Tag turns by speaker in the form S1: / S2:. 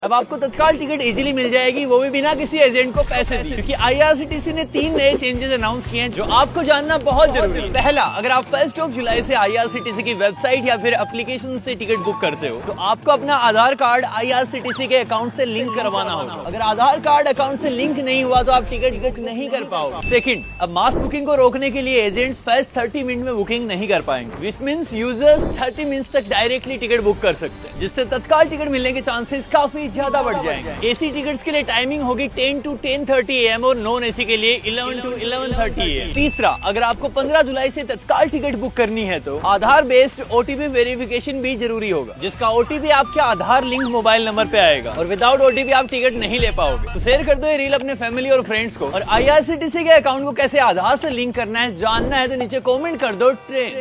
S1: अब आपको तत्काल टिकट इजीली मिल जाएगी, वो भी बिना किसी एजेंट को पैसे दिए, क्योंकि आईआरसीटीसी ने 3 नए चेंजेस अनाउंस किए हैं जो आपको जानना बहुत जरूरी है। पहला, अगर आप 1 जुलाई से आईआरसीटीसी की वेबसाइट या फिर एप्लीकेशन से टिकट बुक करते हो तो आपको अपना आधार कार्ड आईआरसीटीसी के अकाउंट से लिंक करवाना होगा। अगर आधार कार्ड अकाउंट से लिंक नहीं हुआ तो आप टिकट बुक नहीं कर पाओगे। सेकंड, अब मास बुकिंग को रोकने के लिए एजेंट्स फर्स्ट 30 मिनट में बुकिंग नहीं कर पाएंगे, विच मींस यूजर्स 30 मिनट तक डायरेक्टली टिकट बुक कर सकते हैं, जिससे तत्काल टिकट मिलने के चांसेस काफी ज्यादा बढ़ जाएंगे। एसी टिकट्स के लिए टाइमिंग होगी 10 to 10:30 AM और नॉन एसी के लिए 11 to 11:30 AM। तीसरा, अगर आपको 15 जुलाई से तत्काल टिकट बुक करनी है तो आधार बेस्ड ओटीपी वेरिफिकेशन भी जरूरी होगा, जिसका ओटीपी आपके आधार लिंक मोबाइल नंबर पे आएगा और विदाउट ओटीपी आप टिकट नहीं ले पाओगे। तो शेयर कर दो ये रील अपने फैमिली और फ्रेंड्स को। और आईआरसीटीसी के अकाउंट को कैसे आधार से लिंक करना है जानना है तो नीचे कॉमेंट कर दो ट्रेन।